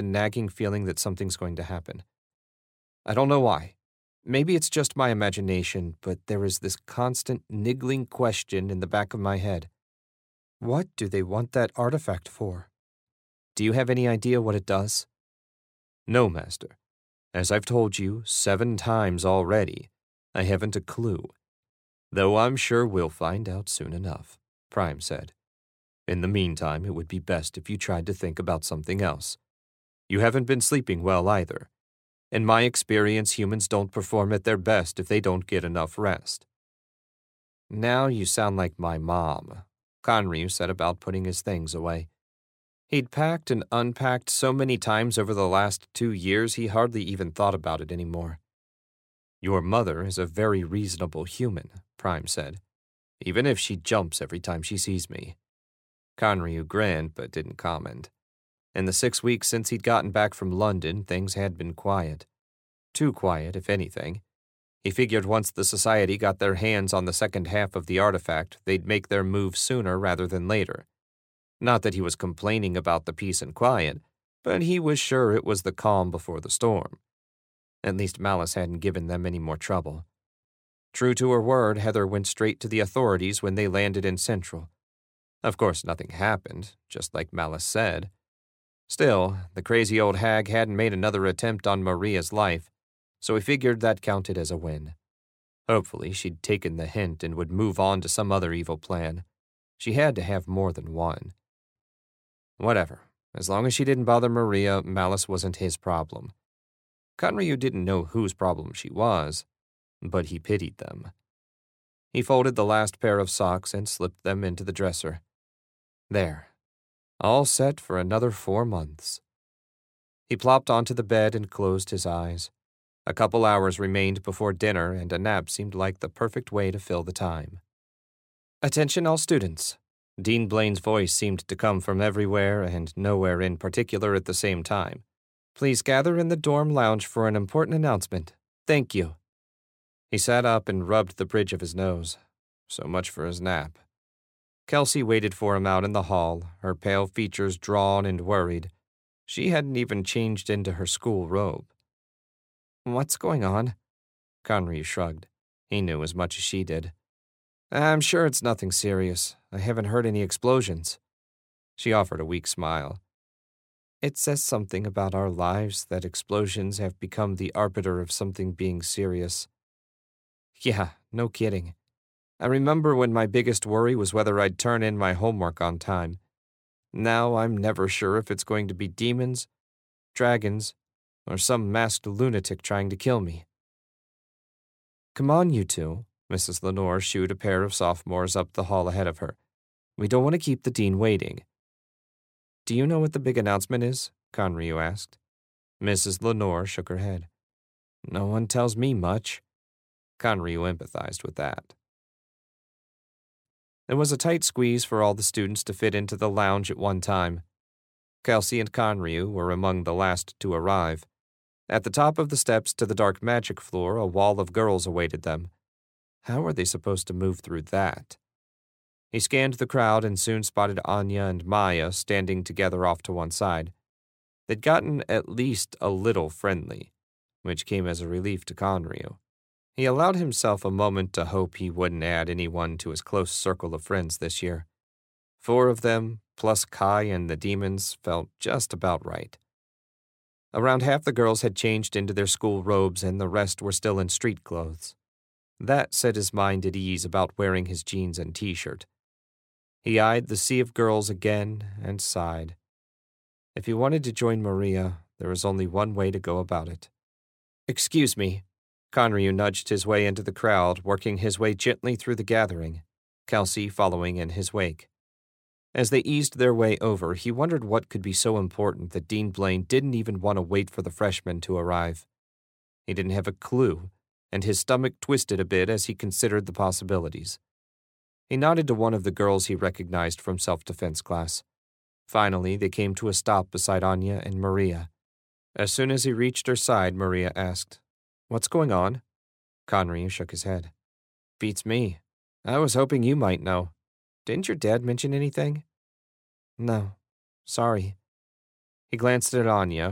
a nagging feeling that something's going to happen. I don't know why. Maybe it's just my imagination, but there is this constant niggling question in the back of my head. What do they want that artifact for? Do you have any idea what it does? No, Master. As I've told you 7 times already, I haven't a clue. Though I'm sure we'll find out soon enough, Prime said. In the meantime, it would be best if you tried to think about something else. You haven't been sleeping well either. In my experience, humans don't perform at their best if they don't get enough rest. Now you sound like my mom, Conryu said about putting his things away. He'd packed and unpacked so many times over the last 2 years he hardly even thought about it anymore. Your mother is a very reasonable human, Prime said, even if she jumps every time she sees me. Conryu grinned but didn't comment. In the 6 weeks since he'd gotten back from London, things had been quiet. Too quiet, if anything. He figured once the Society got their hands on the second half of the artifact, they'd make their move sooner rather than later. Not that he was complaining about the peace and quiet, but he was sure it was the calm before the storm. At least Malice hadn't given them any more trouble. True to her word, Heather went straight to the authorities when they landed in Central. Of course, nothing happened, just like Malice said. Still, the crazy old hag hadn't made another attempt on Maria's life, so he figured that counted as a win. Hopefully, she'd taken the hint and would move on to some other evil plan. She had to have more than one. Whatever. As long as she didn't bother Maria, Malice wasn't his problem. Conryu didn't know whose problem she was, but he pitied them. He folded the last pair of socks and slipped them into the dresser. There. All set for another 4 months. He plopped onto the bed and closed his eyes. A couple hours remained before dinner, and a nap seemed like the perfect way to fill the time. Attention all students. Dean Blaine's voice seemed to come from everywhere and nowhere in particular at the same time. Please gather in the dorm lounge for an important announcement. Thank you. He sat up and rubbed the bridge of his nose. So much for his nap. Kelsey waited for him out in the hall, her pale features drawn and worried. She hadn't even changed into her school robe. What's going on? Conryu shrugged. He knew as much as she did. I'm sure it's nothing serious. I haven't heard any explosions. She offered a weak smile. It says something about our lives that explosions have become the arbiter of something being serious. Yeah, no kidding. I remember when my biggest worry was whether I'd turn in my homework on time. Now I'm never sure if it's going to be demons, dragons, or some masked lunatic trying to kill me. Come on, you two. Mrs. Lenore shooed a pair of sophomores up the hall ahead of her. We don't want to keep the dean waiting. Do you know what the big announcement is? Conryu asked. Mrs. Lenore shook her head. No one tells me much. Conryu empathized with that. It was a tight squeeze for all the students to fit into the lounge at one time. Kelsey and Conryu were among the last to arrive. At the top of the steps to the dark magic floor, a wall of girls awaited them. How were they supposed to move through that? He scanned the crowd and soon spotted Anya and Maya standing together off to one side. They'd gotten at least a little friendly, which came as a relief to Conryu. He allowed himself a moment to hope he wouldn't add anyone to his close circle of friends this year. 4 of them, plus Kai and the demons, felt just about right. Around half the girls had changed into their school robes and the rest were still in street clothes. That set his mind at ease about wearing his jeans and t-shirt. He eyed the sea of girls again and sighed. If he wanted to join Maria, there was only one way to go about it. Excuse me. Conryu nudged his way into the crowd, working his way gently through the gathering, Kelsey following in his wake. As they eased their way over, he wondered what could be so important that Dean Blaine didn't even want to wait for the freshmen to arrive. He didn't have a clue, and his stomach twisted a bit as he considered the possibilities. He nodded to one of the girls he recognized from self-defense class. Finally, they came to a stop beside Anya and Maria. As soon as he reached her side, Maria asked, What's going on? Conryu shook his head. Beats me. I was hoping you might know. Didn't your dad mention anything? No. Sorry. He glanced at Anya,